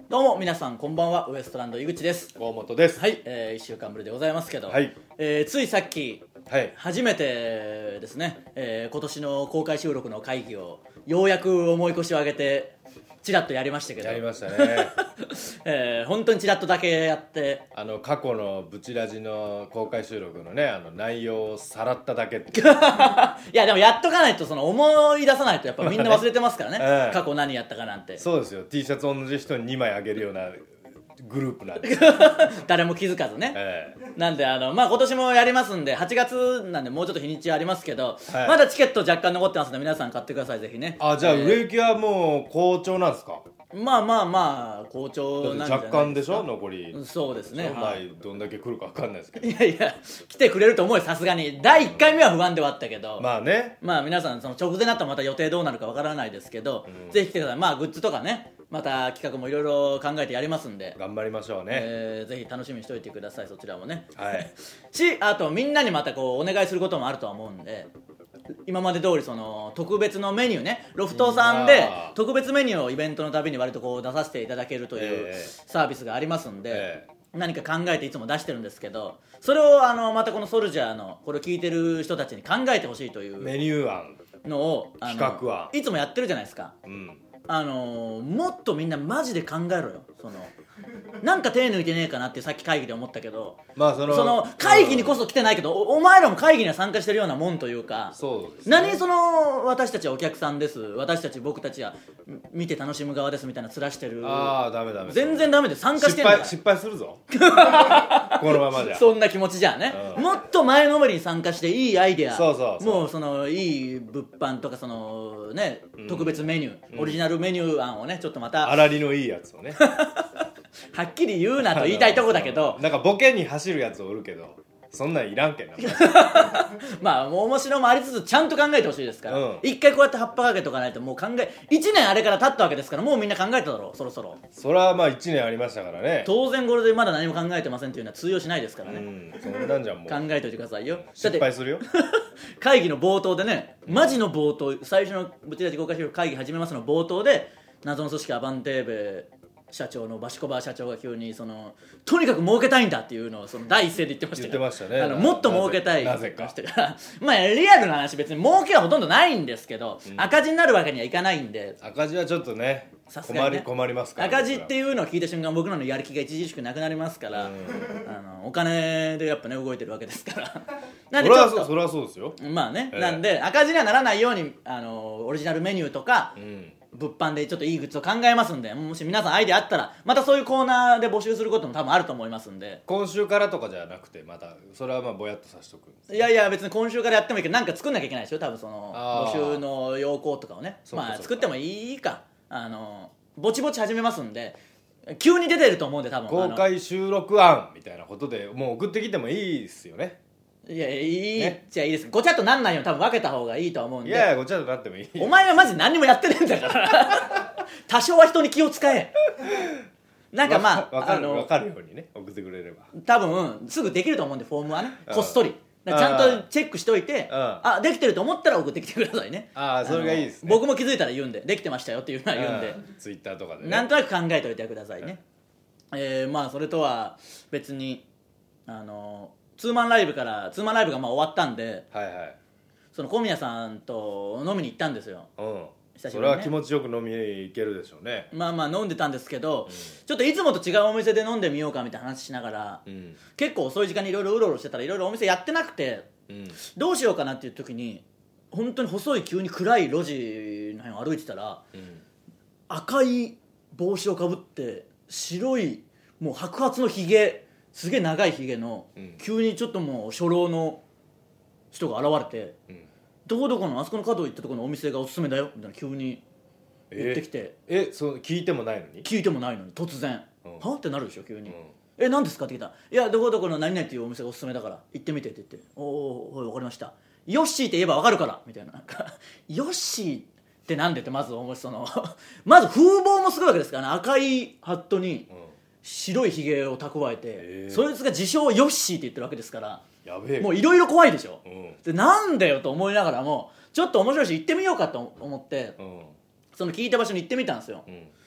どうも皆さんこんばんは、ウエストランド井口です。 大本です。 はい、1週間ぶりでございますけど、 はい、 ついさっき、 はい、 初めてですね、今年の公開収録の会議をようやく重い腰を上げてチラッとやりましたけど、 やりましたね。 本当にチラッとだけやって過去のブチラジの公開収録のね、内容をさらっただけっていやでもやっとかないと、その思い出さないとやっぱみんな忘れてますからね、過去何やったかなんて。 そうですよ。 T シャツ同じ人に2枚あげるようなグループなんで誰も気づかずね、なんでまあ、今年もやりますんで、8月なんでもうちょっと日にちありますけど、はい、まだチケット若干残ってますので皆さん買ってください、ぜひね。 じゃあ売れ行きはもう好調なんですか？ まあまあまあ好調なんじゃないですか。 若干でしょ、残り。 そうですね、 まあどんだけ来るか分かんないですけど、 いやいや来てくれると思うよ、さすがに。第1回目は不安ではあったけど、 まあね、 まあ皆さんその直前になったらまた予定どうなるか分からないですけど、ぜひ来てください。まあグッズとかね、また企画もいろいろ考えてやりますんで頑張りましょうね。 ぜひ楽しみにしておいてください、そちらもね。 はいあとみんなにまたこうお願いすることもあるとは思うんで、今まで通りその特別のメニューね、ロフトさんで特別メニューをイベントのたびに割とこう出させていただけるというサービスがありますんで、何か考えていつも出してるんですけど、それをまたこのソルジャーのこれを聞いてる人たちに考えてほしいというメニュー案のを企画案いつもやってるじゃないですか。もっとみんなマジで考えろよ。なんか手抜いてねえかなってさっき会議で思ったけど、 まあその会議にこそ来てないけど、お前らも会議には参加してるようなもんというか、 そうです、 ね、私たちはお客さんです、僕たちは見て楽しむ側ですみたいな面してる。 ダメ全然ダメで、参加してるんだから失敗するぞこのままじゃそんな気持ちじゃね、もっと前のめりに参加していいアイデア、もういい物販とかね、特別メニュー、オリジナルメニュー案をね、ちょっとまた粗利のいいやつをねはっきり言うなと言いたいとこだけど、 なんかボケに走るやつおるけど、そんなんいらんけんなまあ面白もありつつちゃんと考えてほしいですから、一回こうやって葉っぱかけとかないと、もう1年あれから経ったわけですから、もうみんな考えただろう、そろそろ。 それはまあ1年ありましたからね。 当然これでまだ何も考えてませんっていうのは通用しないですからね。 そんなんじゃもう考えといてくださいよ。 失敗するよ会議の冒頭でね、マジの冒頭、最初のブチラジ公開収録会議始めますの冒頭で、謎の組織アバンテーベ社長のバシコバ社長が急にとにかく儲けたいんだっていうのを第一声で言ってましたよ。 言ってましたね。 もっと儲けたいなぜかまあリアルな話、別に儲けはほとんどないんですけど、赤字になるわけにはいかないんで。 赤字はちょっとね、困りますから、 赤字っていうのを聞いた瞬間、僕らのやる気が著しくなくなりますから、お金でやっぱね動いてるわけですからなんでちょっとそれはそうですよ。 まあね、なんで赤字にはならないようにオリジナルメニューとか、物販でちょっといいグッズを考えますんで、もし皆さんアイデアあったらまたそういうコーナーで募集することも多分あると思いますんで。 今週からとかじゃなくて、またそれはまあぼやっとさしとくんです。 いやいや、別に今週からやってもいいけど、なんか作んなきゃいけないでしょ、多分募集の要項とかをね。まあ作ってもいいか、ぼちぼち始めますんで、急に出てると思うんで、多分公開収録案みたいなことでもう送ってきてもいいですよね。 いや、いいっちゃいいです。ごちゃっとなんないように多分分けた方がいいとは思うんで。 いやいや、ごちゃっとなってもいい。 お前はマジ何にもやってねえんだから多少は人に気を使え。なんかまあ分かるようにね送ってくれれば多分すぐできると思うんで、フォームはね、こっそりちゃんとチェックしておいて、できてると思ったら送ってきてくださいね。 それがいいですね。 僕も気づいたら言うんで、できてましたよっていうのは言うんで、 ツイッターとかでね、 なんとなく考えておいてくださいね。まあそれとは別にツーマンライブがまあ終わったんで、小宮さんと飲みに行ったんですよ。久しぶりにね。 それは気持ちよく飲み行けるでしょうね。 まあまあ飲んでたんですけど、ちょっといつもと違うお店で飲んでみようかみたいな話しながら、結構遅い時間にいろいろうろうろしてたら、いろいろお店やってなくて、どうしようかなっていう時に、本当に細い急に暗い路地の辺を歩いてたら、赤い帽子をかぶって白いもう白髪のひげ、すげえ長いひげの、急にちょっともう初老の人が現れて、どこどこのあそこの角行ったところのお店がおすすめだよみたいな急に言ってきて、 そう聞いてもないのに突然、はってなるでしょ急に、何ですかって聞いたら、いやどこどこの何々っていうお店がおすすめだから行ってみてって言って、おお分かりました、ヨッシーって言えば分かるからみたいな、なんかヨッシーってなんでってまず思いまず風貌もすごいわけですからね。赤いハットに白いひげを蓄えて、そいつが自称ヨッシーって言ってるわけですから、 やべえ、 もういろいろ怖いでしょ、でなんだよと思いながらも、ちょっと面白いし行ってみようかと思って、その聞いた場所に行ってみたんですよ、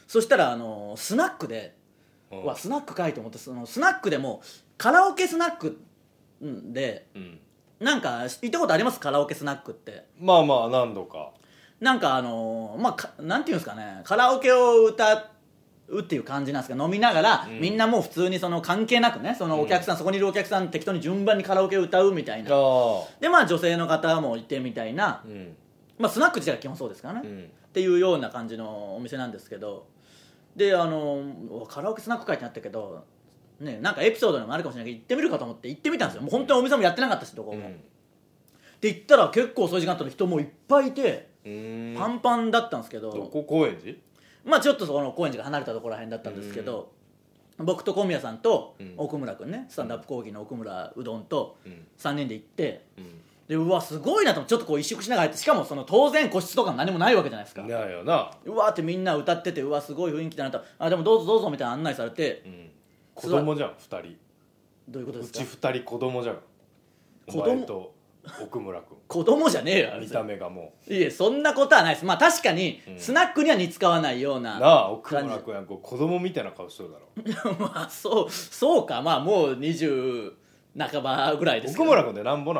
そしたらスナックで、スナックかいと思って、そのスナックでもカラオケスナックで、なんか行ったことあります？カラオケスナックって。 まあまあ何度か。 なんかなんていうんですかね、カラオケを歌うっていう感じなんですか。飲みながら、みんなもう普通にその関係なくね、そのお客さん、そこにいるお客さん適当に順番にカラオケを歌うみたいな。でまあ女性の方もいてみたいな、まあスナック自体は基本そうですからね、っていうような感じのお店なんですけど、でカラオケスナック会ってなったけどね、なんかエピソードでもあるかもしれないけど行ってみるかと思って行ってみたんですよ。もう本当にお店もやってなかったしどこも、で行ったら結構遅い時間だったの人もいっぱいいて、パンパンだったんですけど。 どこ？高円寺？ まあちょっとその高円寺が離れたところらへんだったんですけど、僕と小宮さんと奥村君ね、スタンダップ講義の奥村うどんと3人で行って、でうわすごいなとちょっとこう萎縮しながら入って、しかもその当然個室とか何もないわけじゃないですか。 ないよな。 うわーってみんな歌ってて、うわすごい雰囲気だなと、でもどうぞどうぞみたいな案内されて、 子供じゃん2人。 どういうことですか？ うち2人子供じゃん。 子供お前と奥村君子供じゃねえよ見た目がもう。いえそんなことはないです。まあ確かにスナックには似つかわないようななあ、奥村君や子供みたいな顔してるだろ。 まあそうか、まあもう20半ばぐらいですけど。 奥村君でなんぼなん？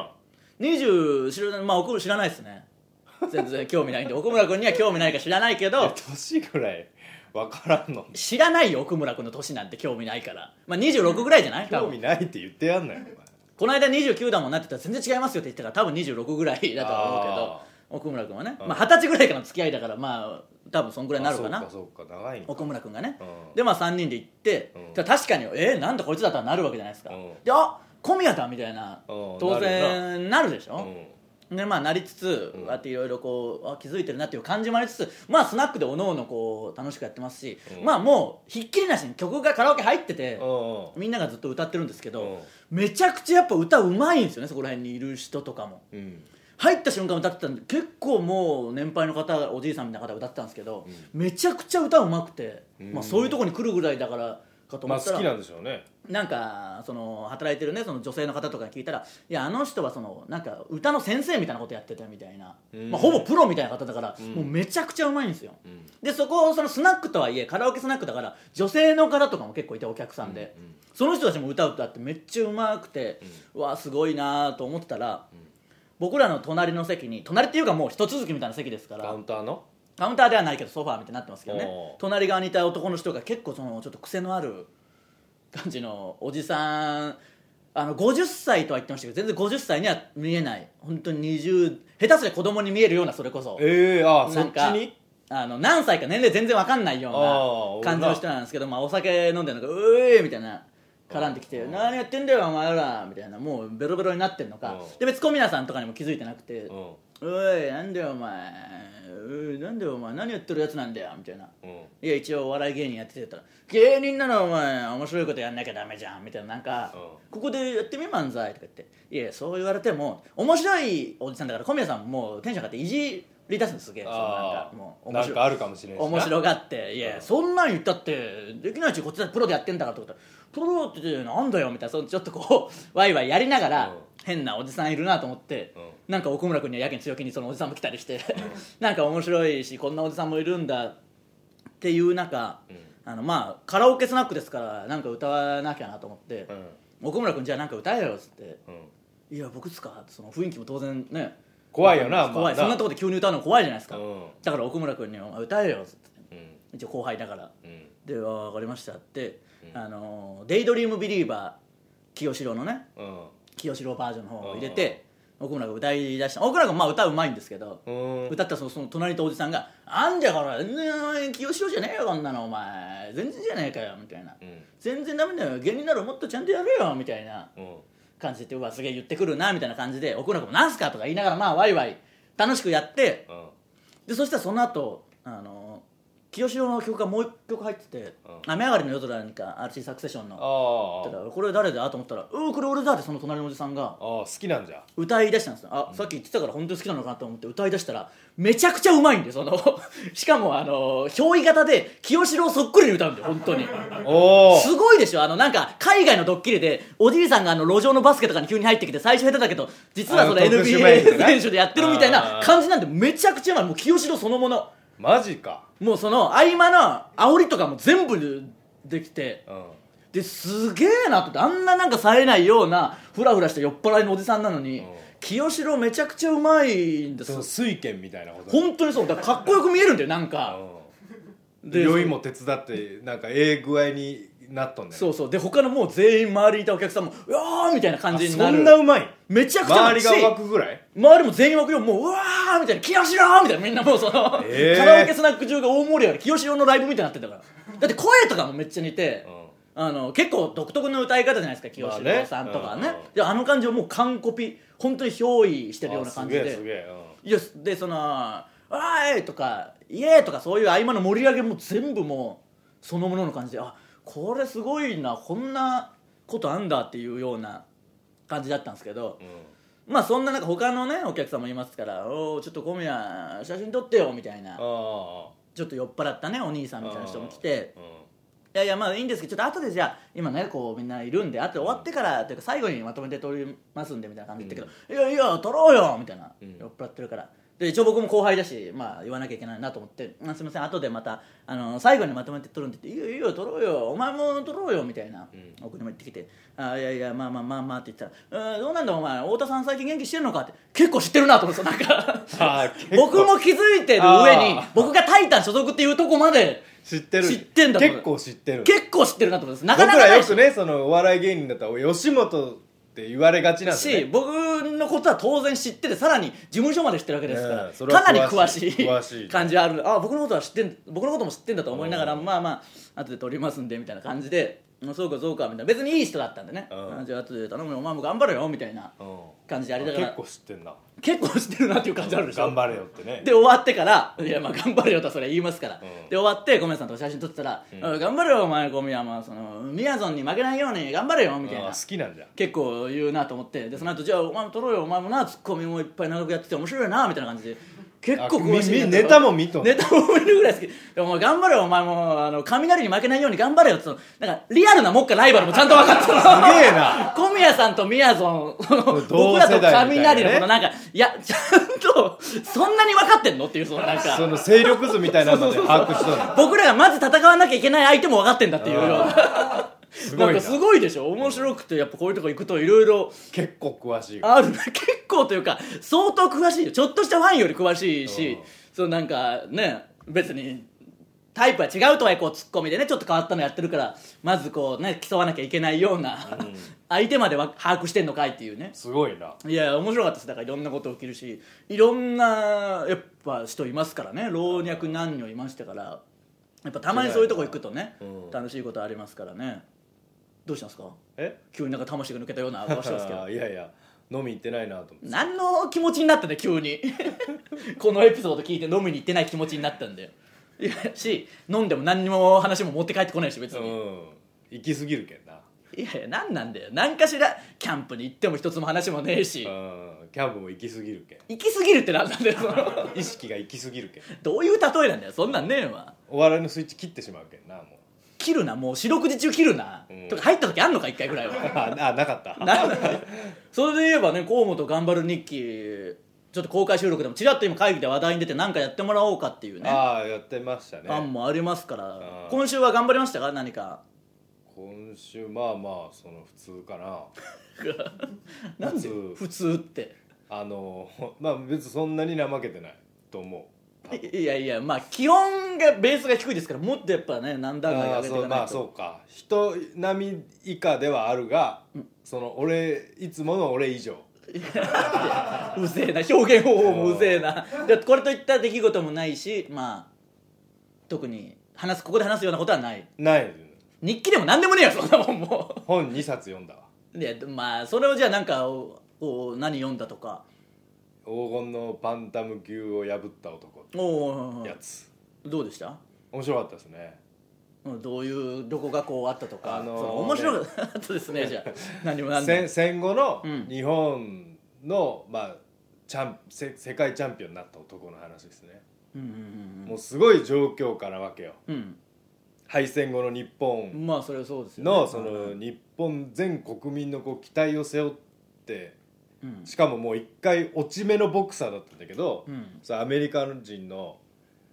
20まあ奥村知らないですね。全然興味ないんで奥村君には興味ないか知らないけど年ぐらい分からんの？ 知らないよ奥村君の年なんて興味ないから。まあ26ぐらいじゃない？ 興味ないって言ってやんなよお前。 この間29だもんなって言ったら全然違いますよって言ったから多分26ぐらいだと思うけど、奥村君はね、まあ、20歳ぐらいからの付き合いだから、まあ多分そんぐらいになるかな。 そうか長いのか。 奥村君がね、でまあ3人で行って、確かになんだこいつだったらなるわけじゃないですか。で小宮だみたいな当然なるでしょ。でまあなりつつ、あっていろいろこう気づいてるなっていう感じもありつつ、まあスナックでおのおのこう楽しくやってますし、まあもうひっきりなしに曲がカラオケ入ってて、みんながずっと歌ってるんですけど、めちゃくちゃやっぱ歌うまいんですよね、そこら辺にいる人とかも。入った瞬間歌ってたんで、結構もう年配の方、おじいさんみたいな方歌ってたんですけど、めちゃくちゃ歌うまくて、まあそういうとこに来るぐらいだからかと思ったら、 まあ好きなんでしょうね。 なんかその働いてるねその女性の方とかに聞いたら、いやあの人はそのなんか歌の先生みたいなことやってたみたいな、まあ、ほぼプロみたいな方だから、もうめちゃくちゃうまいんですよ。でそこそのスナックとはいえカラオケスナックだから女性の方とかも結構いて、お客さんで、その人たちも歌ってめっちゃうまくて、うわすごいなと思ってたら、僕らの隣の席に、隣っていうかもう一続きみたいな席ですから、 カウンターではないけどソファーみたいになってますけどね、隣側にいた男の人が結構そのちょっと癖のある感じのおじさん、50歳とは言ってましたけど全然50歳には見えない、本当に20、下手すりゃ子供に見えるような、それこそそっちに何歳か年齢全然わかんないような感じの人なんですけど、まあ、お酒飲んでるのがうえーみたいな絡んできて、何やってんだよお前らみたいな、もうベロベロになってんのか、で別に小宮さんとかにも気づいてなくて、おいなんだよお前、なんだよお前何やってるやつなんだよみたいな、いや一応お笑い芸人やっててたら、芸人ならお前面白いことやんなきゃダメじゃんみたいな、なんか、ここでやってみ漫才とか言って、いやそう言われても面白いおじさんだから小宮さんももうテンション上がっていじり出すんです。すげえなんかもうなんかあるかもしれないし面白がって、いや、そんなん言ったってできないしこっちだってプロでやってんだからとか、プロってなんだよみたいな、そのちょっとこうワイワイやりながら、変なおじさんいるなと思って、なんか奥村君にはやけに強気にそのおじさんも来たりしてなんか面白いしこんなおじさんもいるんだっていう中、まあカラオケスナックですからなんか歌わなきゃなと思って、奥村君じゃあなんか歌えよっつって、いや僕っすかって、その雰囲気も当然ね怖いよな、 怖い、そんなとこで急に歌うの怖いじゃないですか、だから奥村君には歌えよっつって、一応後輩だから、で分かりましたって、デイドリームビリーバー清志郎のね、清志郎バージョンの方を入れて、奥村君歌い出した。奥村君まあ歌うまいんですけど、歌ったらその隣とおじさんが「あんじゃから清志郎じゃねえよこんなのお前全然じゃねえかよ」みたいな、全然ダメだよ芸人ならもっとちゃんとやれよみたいな感じで、うわすげえ言ってくるなみたいな感じで、奥村君も「なんすか?」とか言いながらまあワイワイ楽しくやって、でそしたらその後清志郎の曲がもう一曲入ってて「雨上がりの夜空にか RC サクセションの」これ誰だと思ったら「これ俺だ」ってその隣のおじさんが好きなんじゃ歌い出したんですよ。さっき言ってたから本当に好きなのかなと思って歌い出したらめちゃくちゃうまいんで、しかも憑依型で清志郎そっくりに歌うんだよ本当に。すごいでしょ。なんか海外のドッキリでおじいさんが路上のバスケとかに急に入ってきて最初下手だけど実はその NBA 選手でやってるみたいな感じなんで、めちゃくちゃうまい。もう清志郎そのものマジか。 もうその合間の煽りとかも全部できて、ですげえなと。あんななんか冴えないようなフラフラした酔っ払いのおじさんなのに、清志郎めちゃくちゃうまいんですよ。 水拳みたいなこと本当にそう。だからかっこよく見えるんだよなんか、 で酔いも手伝ってなんか具合になっとんね。 そうそう。で他のもう全員周りにいたお客さんもうわーみたいな感じになる。 そんなうまい。 めちゃくちゃ周りが湧くぐらい。 周りも全員湧くよ。もううわーみたいな、清志郎みたいな、みんなもうその、カラオケスナック中が大盛り上がり、清志郎のライブみたいになってたから。だって声とかもめっちゃ似て、結構独特の歌い方じゃないですか、清志郎さんとかはね。であの感じをもう完コピ、本当に憑依してるような感じで。 すげえ。 いやでその「おーい!」とか「イエー!」とかそういう合間の盛り上げも全部もうそのものの感じで、あ、これすごいな、こんなことあんだっていうような感じだったんですけど、まあそんな中他のねお客さんもいますから「おーちょっと小宮写真撮ってよ」みたいな、ちょっと酔っ払ったねお兄さんみたいな人も来て「いやいやまあいいんですけどちょっと後でじゃあ今ねこうみんないるんで後で終わってからというか最後にまとめて撮りますんで」みたいな感じで言ったけど「いやいや撮ろうよ」みたいな、酔っ払ってるから。で一応僕も後輩だし、まあ、言わなきゃいけないなと思って「すいません後でまた最後にまとめて撮るんで」って「いいよいいよ撮ろうよお前も撮ろうよ」みたいな、僕にも言ってきて「いやいやまあまあまあまあ」って言ったら「どうなんだお前太田さん最近元気してるのか?」って結構知ってるなと思ってなんか僕も気づいてる上に僕がタイタン所属っていうとこまで知ってんだと思う。 結構知ってるなと思うんです。なかなかないし僕らよくねそのお笑い芸人だったら吉本って言われがちなんですね。 し僕のことは当然知っててさらに事務所まで知ってるわけですから、かなり詳しい感じある。あ、僕のことも知ってんだと思いながら、まあまあ後で撮りますんでみたいな感じで、そうかそうかみたいな、別にいい人だったんでね、じゃあ後で頼むよお前も頑張れよみたいな感じであれだから、 結構知ってんな。 結構知ってるなっていう感じあるでしょ。 頑張れよってね。 で終わってから「いやまあ頑張れよ」とはそれは言いますから、で終わって小宮さんと写真撮ってたら「頑張れよお前小宮、まあそのみやぞんに負けないように頑張れよ」みたいな、 好きなんじゃ結構言うなと思って、でその後じゃあお前も撮ろうよお前もなツッコミもいっぱい長くやってて面白いなみたいな感じで結構詳しい。 ネタも見るぐらい好き。でも頑張れよお前も雷に負けないように頑張れよってなんかリアルな目下ライバルもちゃんと分かってる。 すげえな。 小宮さんとみやぞん僕らと雷のこのなんかいやちゃんとそんなに分かってんのっていうそのなんかその勢力図みたいなので把握しとる。 僕らがまず戦わなきゃいけない相手も分かってんだっていうような。なんかすごいでしょ。面白くてやっぱこういうとこ行くといろいろ結構詳しいある。結構というか相当詳しいよ。ちょっとしたファンより詳しいし、そのなんかね別にタイプは違うとはいえこうツッコミでねちょっと変わったのやってるからまずこうね競わなきゃいけないような、相手までは把握してんのかいっていうね。 すごいな。 いや面白かったです。だからいろんなこと起きるしいろんなやっぱ人いますからね。老若男女いましたからやっぱたまにそういうとこ行くとね、楽しいことありますからね。どうしたんですか？急になんか魂が抜けたような顔してますけど。 いやいや飲み行ってないなと思って。 何の気持ちになったんだよ急にこのエピソード聞いて飲みに行ってない気持ちになったんだよ。いやし飲んでも何にも話も持って帰ってこないし別に、 行き過ぎるけんな。 いやいや何なんだよ。何かしらキャンプに行っても一つも話もねえし、 キャンプも行き過ぎるけん。 行き過ぎるって何なんだよその意識が行き過ぎるけん。 どういう例えなんだよ。そんなんねえわ。 お笑いのスイッチ切ってしまうけんな。もう切るなもう四六時中切るな、とか入った時あんのか一回ぐらいはなかったそれで言えばね河本頑張る日記ちょっと公開収録でもちらっと今会議で話題に出て何かやってもらおうかっていうねやってましたね。 案もありますから、今週は頑張りましたか何か。 今週まあまあその普通かななんで普通ってまあ別にそんなに怠けてないと思う。 いやいやまあ基本がベースが低いですからもっとやっぱね何段階上げていかないと。 まあそうか人並み以下ではあるが、そのいつもの俺以上うぜえな表現方法もうぜえな。でこれといった出来事もないしまあ特にここで話すようなことはない日記でも何でもねえよそんなもん。もう本2冊読んだわ。 いやまあそれをじゃあなんか何読んだとか。 黄金のバンタム級を破った男ってやつどうでした？ 面白かったですね。 どこがこうあったとか、面白かったですね。じゃあ何も戦後の日本の、世界チャンピオンになった男の話ですね。もうすごい状況下なわけよ、敗戦後の日本まあそれはそうですよのその日本全国民のこう期待を背負って、しかももう一回落ち目のボクサーだったんだけど、アメリカ人の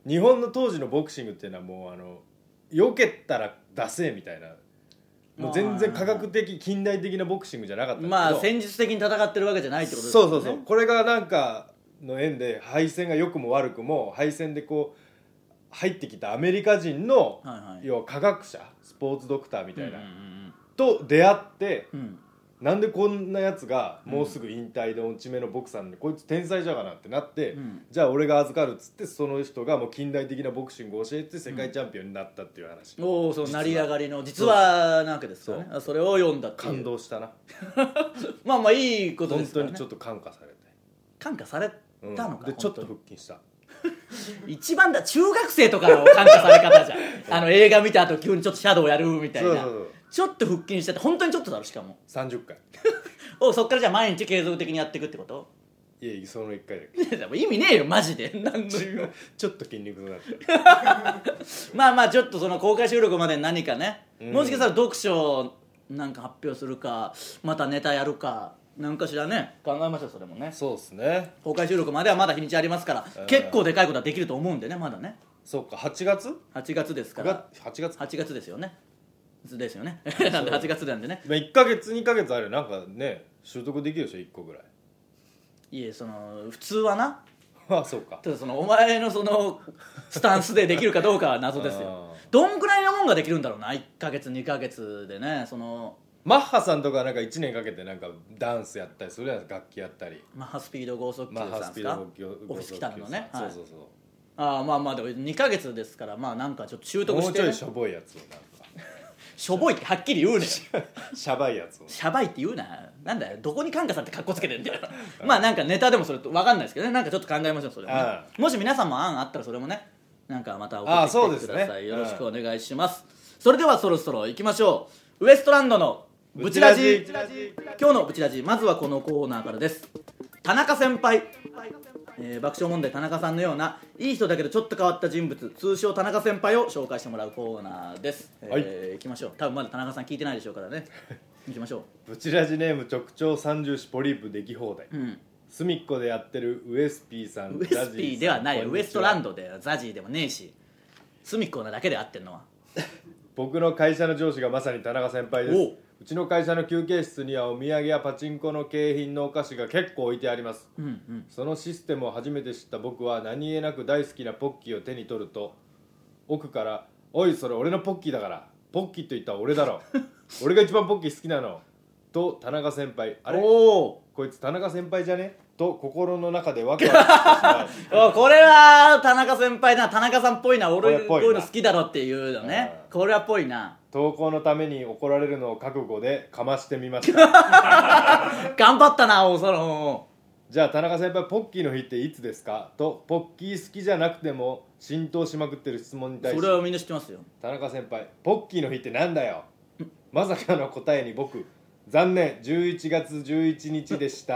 日本の当時のボクシングっていうのはもう避けたらダセーみたいな、もう全然科学的近代的なボクシングじゃなかったんだけど、 まあ戦術的に戦ってるわけじゃないってことですよね。 そうこれがなんかの縁で敗戦が良くも悪くも敗戦でこう入ってきたアメリカ人の、要は科学者スポーツドクターみたいな、と出会って、なんでこんなやつがもうすぐ引退で落ち目のボクサーで、こいつ天才じゃがなってなって、じゃあ俺が預かるっつって、その人がもう近代的なボクシングを教えて世界チャンピオンになったっていう話、 そう成り上がりの実話なわけですよね。それを読んだっていう。 感動したなまあいいことですからね。 本当にちょっと感化されて、 感化されたのか、 でちょっと腹筋した一番だ、中学生とかの感化され方じゃん映画見た後急にちょっとシャドウやるみたいな、ちょっと腹筋してて、本当にちょっとだろ、しかも 30回そっからじゃあ毎日継続的にやっていくってこと？ いやその1回だけ意味ねえよマジで何のちょっと筋肉になってまあちょっとその公開収録までに何かね、もしかしたら読書なんか発表するか、またネタやるかなんかしらね、考えましょう。それもね、 そうですね、 公開収録まではまだ日にちありますから、結構でかいことはできると思うんでね、まだね。 そうか、8月ですから 8月ですよねなんで8月なんでね、 1ヶ月2ヶ月あれなんかね習得できるでしょ、1個ぐらい。 いえ、普通はなあ、そうか。 ただお前のスタンスでできるかどうかは謎ですよどんくらいのもんができるんだろうな、1ヶ月2ヶ月でね。 マッハさんとかなんか1年かけてなんかダンスやったりするやつ、楽器やったり。 マッハスピード剛速球さんですか、オフィス来たのね、 そうまあでも2ヶ月ですから、まあなんかちょっと習得して、ね、 もうちょいしょぼいやつをなんかしょぼいってはっきり言うねシャバいやつを、 シャバいって言うな、なんだよ、どこに感化さんって格好つけてんだよまあなんかネタでもそれ分かんないですけどね、なんかちょっと考えましょう。それもね、もし皆さんも案あったらそれもね、なんかまた送ってきてください、よろしくお願いします。それではそろそろ行きましょう。ウエストランドのブチラジ。今日のブチラジ、まずはこのコーナーからです。田中先輩、爆笑問題田中さんのようないい人だけどちょっと変わった人物、通称田中先輩を紹介してもらうコーナーです。行きましょう。多分まだ田中さん聞いてないでしょうからね行きましょう。ブチラジネーム直腸三重視ポリープでき放題、隅っこでやってるウエスピーさん。 ウエスピーではないよ、ウエストランドでザジーでもねえし、隅っこなだけで合ってんのは僕の会社の上司がまさに田中先輩です。うちの会社の休憩室にはお土産やパチンコの景品のお菓子が結構置いてあります、そのシステムを初めて知った僕は何気なく大好きなポッキーを手に取ると、奥から「おいそれ俺のポッキーだから、ポッキーと言ったら俺だろ俺が一番ポッキー好きなの」と田中先輩、あれこいつ田中先輩じゃねと心の中でワクワクしてしまうこれは田中先輩だな、田中さんっぽいな、俺こういうの好きだろっていうのね、これはっぽいな。 投稿のために怒られるのを覚悟でかましてみました頑張ったな。 じゃあ田中先輩、ポッキーの日っていつですかとポッキー好きじゃなくても浸透しまくってる質問に対して、 それはみんな知ってますよ。 田中先輩、ポッキーの日ってなんだよまさかの答えに僕、残念11月11日でした、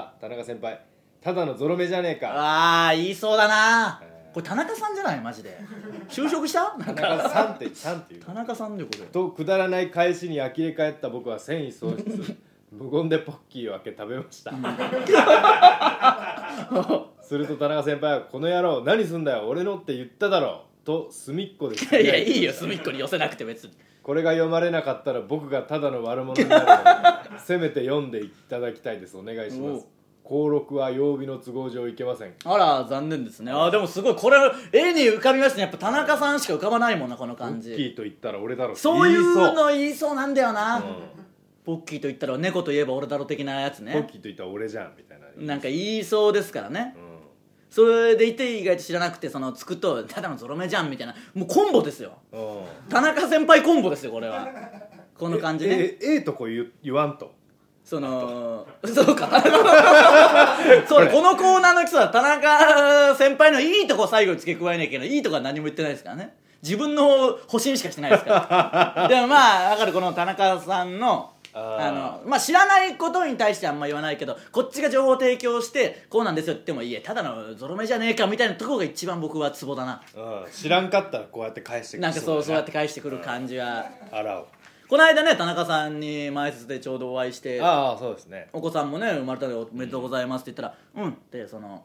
田中先輩、ただのゾロ目じゃねえか。 ああ言いそうだな、これ田中さんじゃないマジで就職した田中さんって言う田中さんでこれとくだらない返しに呆れ返った僕は戦意喪失無言でポッキーを開け食べましたすると田中先輩は「この野郎何すんだよ俺のって言っただろ」と隅っこでいやいいよ、隅っこに寄せなくて別に。 これが読まれなかったら僕がただの悪者になるのでせめて読んでいただきたいです。お願いします。登録は曜日の都合上いけません。 あら残念ですね。でもすごい、これ絵に浮かびましたね。やっぱ田中さんしか浮かばないもんな、この感じ。 ポッキーと言ったら俺だろ、 そういうの言いそうなんだよな、ポッキーと言ったら猫といえば俺だろ的なやつね。 ポッキーと言ったら俺じゃんみたいな、 なんか言いそうですからね、それでいて意外と知らなくて、つくとただのゾロ目じゃんみたいな、もうコンボですよ、田中先輩コンボですよこれは。この感じね。 とこ言わんとそうかそうこのコーナーの基礎は田中先輩のいいとこ最後に付け加えなきゃいけない。いいとこは何も言ってないですからね。自分の保身しかしてないですからでもまあ分かる、この田中さんの知らないことに対してあんま言わないけど、こっちが情報提供してこうなんですよって言っても、いいえただのゾロ目じゃねえかみたいなところが一番僕はツボだな。 知らんかったらこうやって返してくる、 なんかそうやって返してくる感じは。 この間ね、田中さんに前説でちょうどお会いして、 そうですね、 お子さんもね生まれたのでおめでとうございますって言ったら、って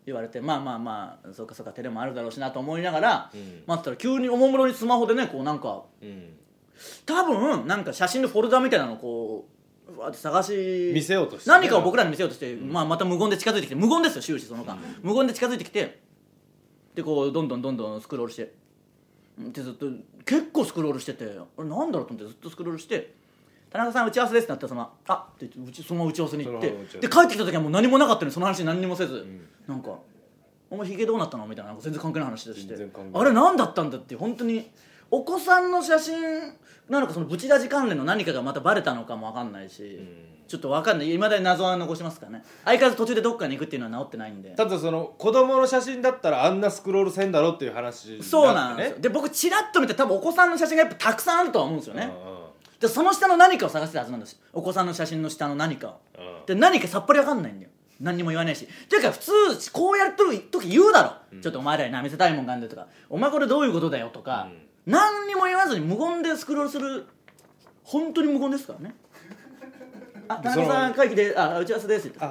言われて、まあそうか照れもあるだろうしなと思いながら、待ってたら急におもむろにスマホでねこうなんか、多分なんか写真のフォルダみたいなのをこうわって探し見せようとして、 何かを僕らに見せようとして、また無言で近づいてきて、無言ですよ終始その間、無言で近づいてきて、でこうどんどんスクロールしてでずっと結構スクロールしてて、あれなんだろうと思ってずっとスクロールして、田中さん打ち合わせですってなったらそのあって言ってそのまま打ち合わせに行って、で帰ってきた時はもう何もなかったのにその話何にもせず、なんかお前ヒゲどうなったのみたいな、なんか全然関係ない話でして、あれ何だったんだっていう、本当にお子さんの写真なのかそのブチラジ関連の何かがまたバレたのかも分かんないし、ちょっと分かんない、いまだに謎は残しますからね。相変わらず途中でどっかに行くっていうのは治ってないんで。 ただその子供の写真だったらあんなスクロールせんだろっていう話になって、ね、 そうなんですよ。で僕チラッと見て多分お子さんの写真がやっぱたくさんあるとは思うんですよね。でその下の何かを探してたはずなんです。お子さんの写真の下の何かを、で何かさっぱり分かんないんだよ。何にも言わないし、ていうか普通こうやる時言うだろ、ちょっとお前らにな見せたいもんがあんだよとか、お前これどういうことだよとか、何にも言わずに無言でスクロールする、本当に無言ですからね。あ、田中さん会議で打ち合わせですって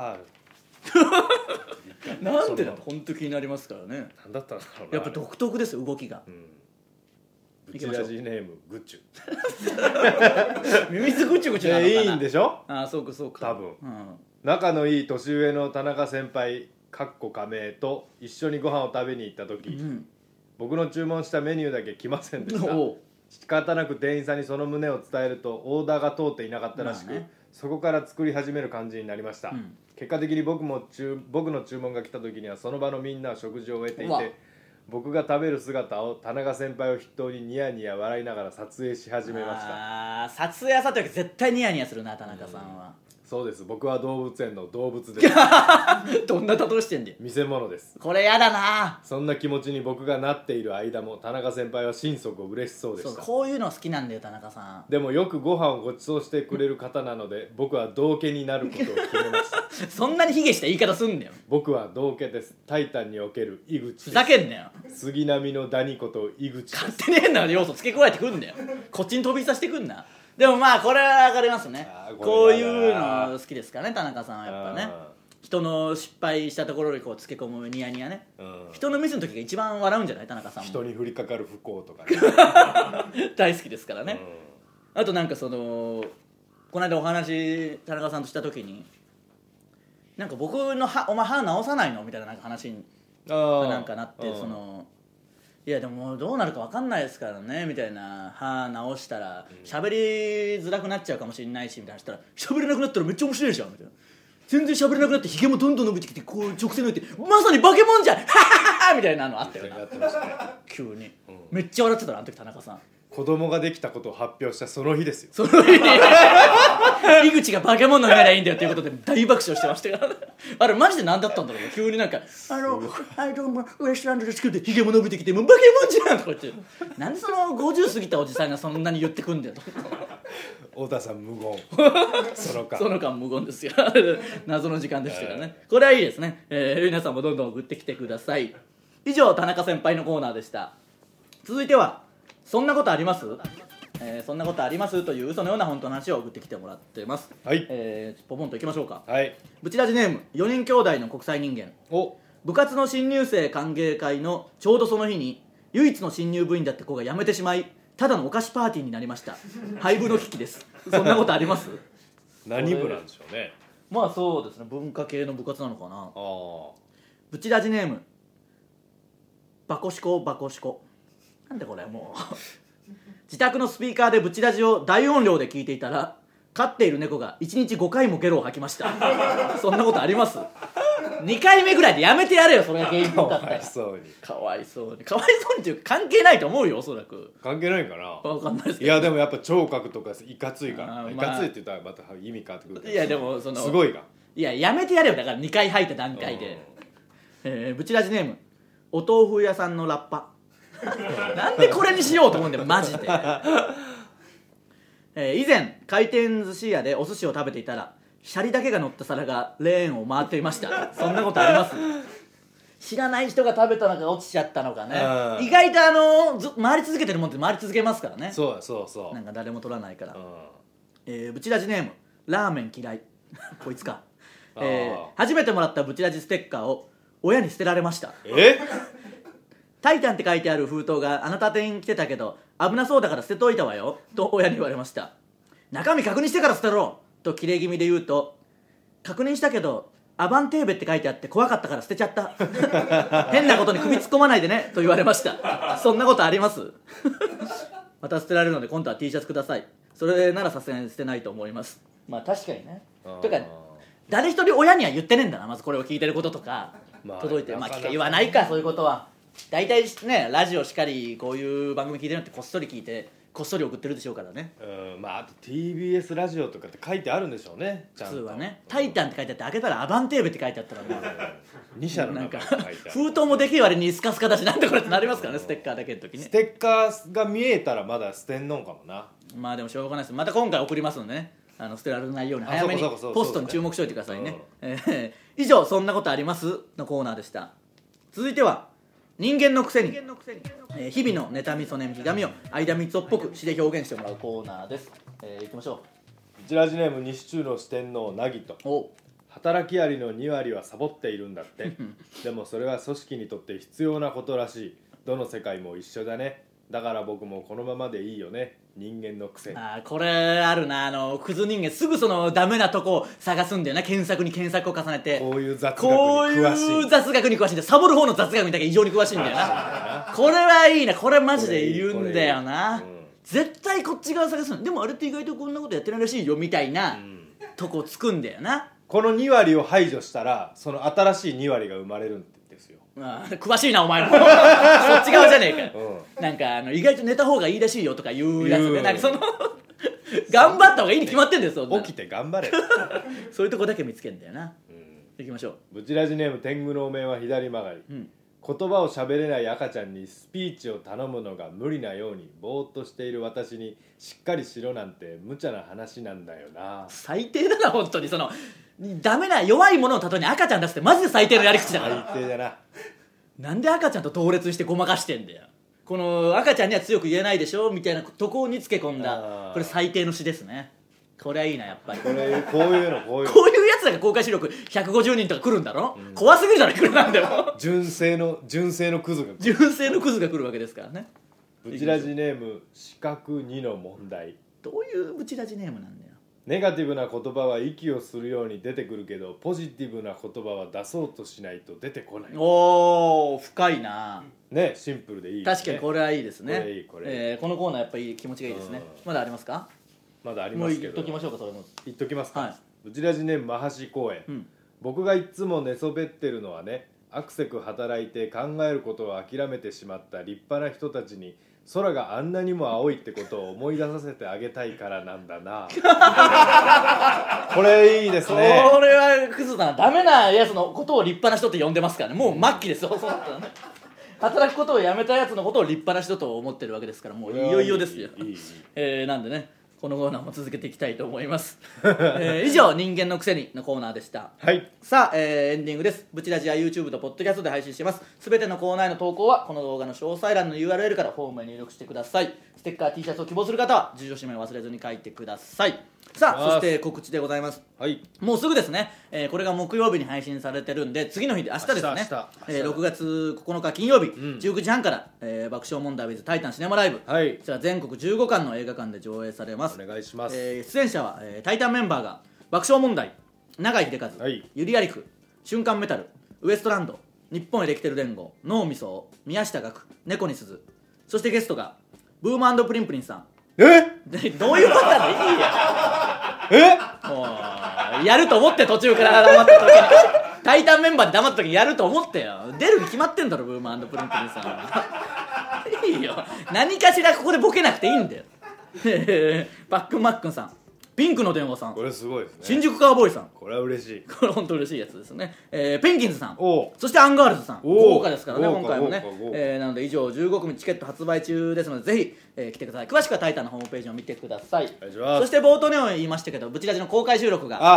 なんでだ本当気になりますからね。 何だったんだろうな、 やっぱ独特ですよ動きが。 ブチラジネームグッチュミミズグチュグチュなのかな。 いいんでしょ。 そうかそうか、 多分、仲のいい年上の田中先輩かっこ仮名と一緒にご飯を食べに行った時、僕の注文したメニューだけ来ませんでした。仕方なく店員さんにその旨を伝えるとオーダーが通っていなかったらしく、そこから作り始める感じになりました、結果的に僕の注文が来た時にはその場のみんなは食事を終えていて、僕が食べる姿を田中先輩を筆頭にニヤニヤ笑いながら撮影し始めました。 撮影朝というか絶対ニヤニヤするな田中さんは。 そうです、僕は動物園の動物ですどんな例えしてんで。 見せ物です。 これやだな。 そんな気持ちに僕がなっている間も田中先輩は心底嬉しそうでした。 そうこういうの好きなんだよ田中さん。 でもよくご飯をご馳走してくれる方なので僕は道家になることを決めましたそんなに卑下した言い方すんだよ。 僕は道家です。タイタンにおける井口です。 ふざけんなよ。 杉並のダニこと井口です。 勝手に変な要素付け加えてくんだよこっちに飛びさせてくんな。でもまあこれは分かりますね。こういうの好きですからね田中さんは。やっぱね人の失敗したところにこうつけ込むニヤニヤね、人のミスの時が一番笑うんじゃない田中さんも。 人に降りかかる不幸とかね大好きですからね、あとなんかそのこの間お話田中さんとした時になんか僕のお前歯直さないのみたいな、 なんか話になんかなって、そのいやでもどうなるか分かんないですからねみたいな、歯直したら喋りづらくなっちゃうかもしれないしみたいな、したら喋れなくなったらめっちゃ面白いじゃんみたいな、全然喋れなくなってひげもどんどん伸びてきてこう直線伸びてまさに化け物じゃんハハハみたいなのあったよな。 やってましたね急に、めっちゃ笑ってたなあの時田中さん。 子供ができたことを発表したその日ですよ。 その日に井口が化け物になりゃいいんだよっていうことで大爆笑してましたからあれマジで何だったんだろう。急になんかウエストランドで作ってヒゲも伸びてきてもう化け物じゃんとか言ってなんでその50過ぎたおじさんがそんなに言ってくんだよと太田さん無言その間無言ですよ謎の時間でしたからね、これはいいですね。皆さんもどんどん送ってきてください。以上田中先輩のコーナーでした。続いてはそんなことあります、そんなことありますという嘘のような本当の話を送ってきてもらってます。 はい、 ポポンといきましょうか。 はい、 ブチラジネーム4人兄弟の国際人間。部活の新入生歓迎会のちょうどその日に唯一の新入部員だった子が辞めてしまいただのお菓子パーティーになりました。廃部の危機です。そんなことあります何部なんでしょうね。 まあそうですね、文化系の部活なのかな。ブチラジネームバコシコバコシコ。なんでこれもう自宅のスピーカーでブチラジを大音量で聞いていたら飼っている猫が1日5回もゲロを吐きましたそんなことあります？2回目ぐらいでやめてやれよ、それが原因だったら。かわいそうにかわいそうにっていうか関係ないと思うよ、おそらく。 関係ないかな、 分かんないですけど。 いやでもやっぱ聴覚とかいかついから、いかついって言ったらまた意味変わってくるけど、 いやでもそのすごいが、 いややめてやれよ、だから2回吐いた段階で。ブチラジネームお豆腐屋さんのラッパなんでこれにしようと思うんだよマジで以前回転寿司屋でお寿司を食べていたらシャリだけが乗った皿がレーンを回っていました。そんなことあります？知らない人が食べたのか落ちちゃったのかね。意外と回り続けてるもんって回り続けますからね。 そうなんか誰も取らないから。ブチラジネームラーメン嫌いこいつか。初めてもらったブチラジステッカーを親に捨てられました。タイタンって書いてある封筒があなた宛に来てたけど危なそうだから捨てといたわよと親に言われました。中身確認してから捨てろとキレ気味で言うと、確認したけどアバンテーベって書いてあって怖かったから捨てちゃった変なことに首突っ込まないでねと言われましたそんなことありますまた捨てられるので今度は T シャツください。それならさすがに捨てないと思います。まあ確かにね。とか誰一人親には言ってねえんだな、まずこれを聞いてることとか、届いて言わないか、そういうことは大体ね、ラジオしかりこういう番組聞いてるのってこっそり聞いてこっそり送ってるでしょうからね。 あと TBS ラジオとかって書いてあるんでしょうね、 ちゃんと普通はね。タイタンって書いてあって開けたらアバンテーベって書いてあったらもう 2社の中に書いてある封筒もできる割にスカスカだしなんでこれってなりますからね、ステッカーだけの時に。 ステッカーが見えたらまだ捨てんのんかもな。 まあでもしょうがないです。また今回送りますのでね、捨てられないように早めにポストに注目しておいてくださいね。以上、そんなことありますのコーナーでした。続いては人間のくせに、日々の妬み、そねみ、ひがみを相田みつをっぽく詩で表現してもらうコーナーです。いきましょう。ジラジネーム西中の四天王なぎと。働きアリの2割はサボっているんだってでもそれは組織にとって必要なことらしい。どの世界も一緒だね。だから僕もこのままでいいよね、人間のくせに。 これあるな。クズ人間すぐそのダメなとこを探すんだよな。検索に検索を重ねて、 こういう雑学に詳しい。 こういう雑学に詳しいんだよ。サボる方の雑学にだけ異常に詳しいんだよなこれはいいな。これマジで言うんだよな。絶対こっち側探すの。でもあれって意外とこんなことやってないらしいよみたいな、とこつくんだよな。 この2割を排除したらその新しい2割が生まれるんですよ。 詳しいなお前もそっち側じゃねえかよ、なんか意外と寝た方がいいらしいよとかいうやつで、なんかその頑張った方がいいに決まってんだよ。そんな起きて頑張れそういうとこだけ見つけんだよな。行きましょう。 ブチラジネーム天狗のお面は左曲がり、言葉を喋れない赤ちゃんにスピーチを頼むのが無理なようにぼーっとしている私にしっかりしろなんて無茶な話なんだよな。 最低だな本当に。そのダメな弱いものを例えに赤ちゃん出すってマジで最低のやり口だから。 最低だな。 なんで赤ちゃんと同列してごまかしてんだよ。この赤ちゃんには強く言えないでしょみたいなとこにつけ込んだ、これ最低の詩ですね。これはいいなやっぱり。 こういうやつらが公開収録150人とか来るんだろ、怖すぎるじゃない。来るなんでも純正のクズが来るわけですからね。 ブチラジネーム四角2の問題。 どういうブチラジネームなんだよ。 ネガティブな言葉は息をするように出てくるけどポジティブな言葉は出そうとしないと出てこない。 おー深いなね。シンプルでいい、ね、 確かにこれはいいですね。 これこのコーナーやっぱり気持ちがいいですね。まだありますか。 まだありますけどもう言っときましょうか。それも言っときますか、 はい、 ブチラジネームマハシ公園、僕がいつも寝そべってるのはね、アクセク働いて考えることを諦めてしまった立派な人たちに空があんなにも青いってことを思い出させてあげたいからなんだなこれいいですね。 これはクズだな。ダメなやつのことを立派な人って呼んでますからね。もう末期ですよそうだったらね。働くことをやめたやつのことを立派な人と思ってるわけですから、もういよいよですよ。なんでね、このコーナーも続けていきたいと思います以上人間のくせにのコーナーでした。 はい。 さあ、エンディングです。ブチラジは YouTube とポッドキャストで配信しています。すべてのコーナーへの投稿はこの動画の詳細欄の URL からフォームへ入力してください。ステッカー T シャツを希望する方は住所氏名を忘れずに書いてください。さあ、そして告知でございます。 はい。 もうすぐですね、これが木曜日に配信されてるんで次の日で明日ですね。6月9日金曜日、19時半から、爆笑問題 with タイタンシネマライブ、 はい、 こちら全国15館の映画館で上映されます。 お願いします。 出演者は、タイタンメンバーが爆笑問題、永井秀和、ゆりやりく、瞬間メタル、ウエストランド、日本エレキテル連合、脳みそ、宮下岳、猫に鈴、そしてゲストがブーム&プリンプリンさん。どういうことなんだ。いいやもうやると思って、途中から黙った時にタイタンメンバーで黙った時にやると思ってよ。出るに決まってんだろブーム&プリンプリンさんはいいよ、何かしらここでボケなくていいんだよバックンマックンさん、ピンクの電話さん、 これすごいですね。 新宿カーボーイさん、 これは嬉しい。 これ本当嬉しいやつですね。ペンギンズさん、 そしてアンガールズさん、豪華ですからね豪華今回もね豪華。 なので以上15組チケット発売中ですので、ぜひ、来てください。詳しくはタイタンのホームページを見てください。 お願いします。 そして冒頭にも言いましたけど、ブチラジの公開収録が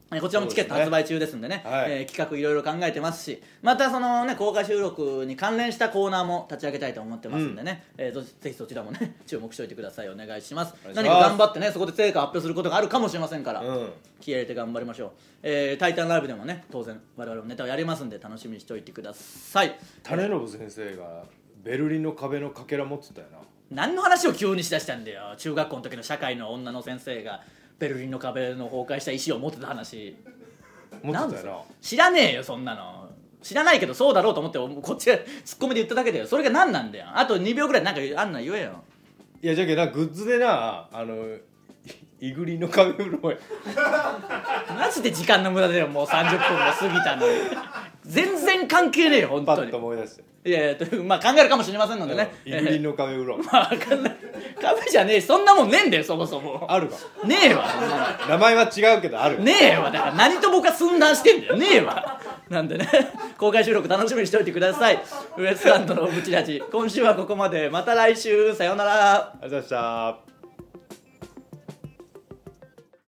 こちらもチケット発売中ですんでね、 はい、 企画いろいろ考えてますし、またそのね公開収録に関連したコーナーも立ち上げたいと思ってますんでね、ぜひそちらもね注目しておいてください。お願いします。何か頑張ってねそこで成果発表することがあるかもしれませんから、気合入れて頑張りましょう。タイタンライブでもね当然我々もネタをやりますんで楽しみにしておいてください。 種信先生がベルリンの壁のかけら持ってたよな。 何の話を急にしだしたんだよ。中学校の時の社会の女の先生がベルリンの壁の崩壊した石を持ってた話持ってたよな。 知らねえよそんなの。知らないけどそうだろうと思ってこっちがツッコミで言っただけだよ。それが何なんだよ。あと2秒ぐらいなんかあんな言えよ。 いやじゃけどグッズでなイグリの壁風呂やマジで時間の無駄だよ。もう30分も過ぎたのに全然関係ねえよ本当に。 パッと思い出して。 いやまあ考えるかもしれませんのでね、 イグリの壁風呂まあ壁じゃねえ。そんなもんねえんだよそもそも。 あるかねえわそんなの。名前は違うけどあるねえわ。だから何と僕は寸断してんだよ。ねえわなんでね公開収録楽しみにしておいてください。ウエストランドのブチラジ今週はここまで。また来週さようなら。 ありがとうございました。